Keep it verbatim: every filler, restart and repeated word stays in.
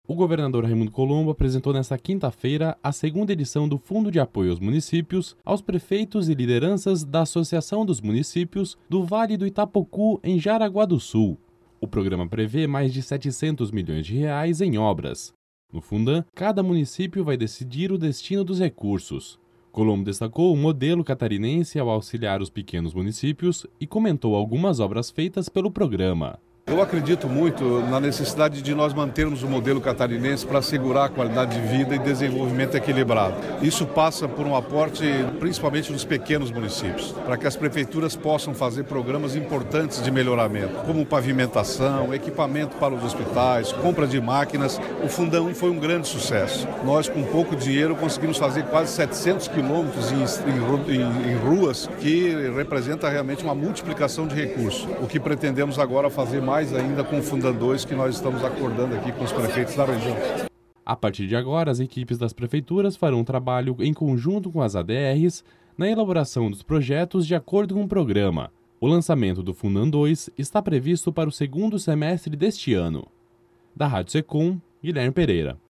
O governador Raimundo Colombo apresentou nesta quinta-feira a segunda edição do Fundo de Apoio aos Municípios aos prefeitos e lideranças da Associação dos Municípios do Vale do Itapocu, em Jaraguá do Sul. O programa prevê mais de setecentos milhões de reais em obras. No Fundam, cada município vai decidir o destino dos recursos. Colombo destacou o modelo catarinense ao auxiliar os pequenos municípios e comentou algumas obras feitas pelo programa. Eu acredito muito na necessidade de nós mantermos o modelo catarinense para assegurar a qualidade de vida e desenvolvimento equilibrado. Isso passa por um aporte principalmente dos pequenos municípios, para que as prefeituras possam fazer programas importantes de melhoramento, como pavimentação, equipamento para os hospitais, compra de máquinas. O Fundam foi um grande sucesso. Nós, com pouco dinheiro, conseguimos fazer quase setecentos quilômetros em, em, em ruas, que representa realmente uma multiplicação de recursos. O que pretendemos agora fazer mais mais ainda com o Fundam dois, que nós estamos acordando aqui com os prefeitos da região. A partir de agora, as equipes das prefeituras farão um trabalho em conjunto com as A D Rs na elaboração dos projetos de acordo com o programa. O lançamento do Fundam dois está previsto para o segundo semestre deste ano. Da Rádio Secom, Guilherme Pereira.